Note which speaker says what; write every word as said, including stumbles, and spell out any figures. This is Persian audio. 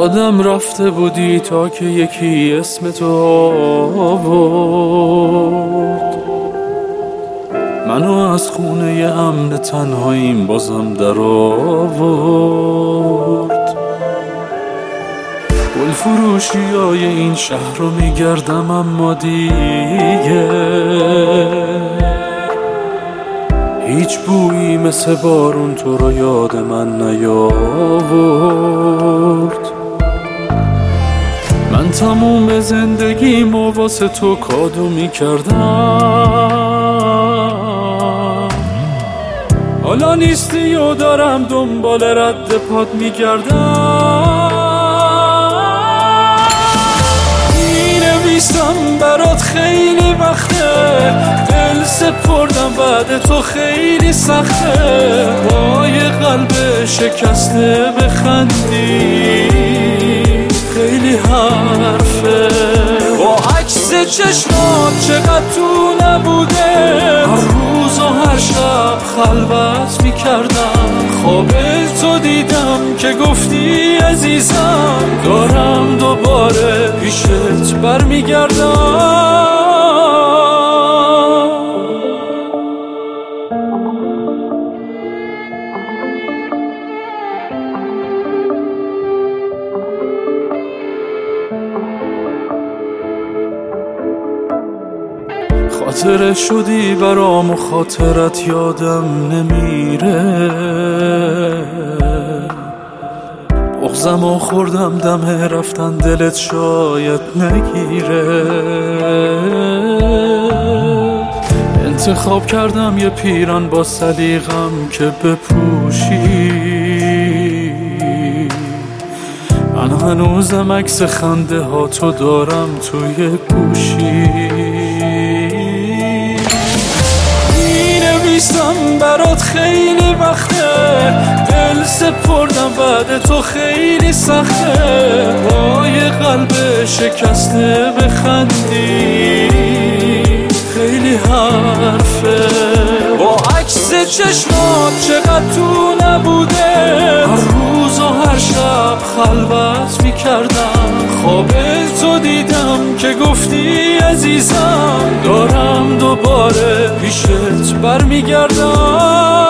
Speaker 1: یادم رفته بودی تا که یکی اسم تو آورد، منو از خونه امن تنهاییم بازم در آورد. گل فروشی های این شهر رو میگردم اما دیگه هیچ بویی مثل بارون تو رو یاد من نیاورد. من تموم زندگیم و واسه تو کادو میکردم، حالا نیستی و دارم دنبال رد پات میگردم. مینویسم برات خیلی وقته، دل سپردم بعد تو خیلی سخته، با یه قلب شکسته بخندی خیلی حرفه. با عکس چشمات چقدر تو نبوده، هر روز و هر شب خلوت میکردم، خواب تو دیدم که گفتی عزیزم دارم دوباره پیشت برمیگردم. خاطره شدی برام و خاطرت یادم نمیره، بغضم و خوردم دم رفتن دلت شاید نگیره. انتخاب کردم یه پیران با سلیقم که بپوشی، من هنوزم عکس خنده ها تو دارم توی گوشی. مینویسم برات خیلی وقته، دل سپردم بعد تو خیلی سخته، با یه قلب شکسته بخندی خیلی حرفه. با عکس چشمات چقدر تو نبوده، هر روز و هر شب خلوت میکردم، خواب تو دیدم که گفتی عزیزم دارم دوباره پیشت برمیگردم.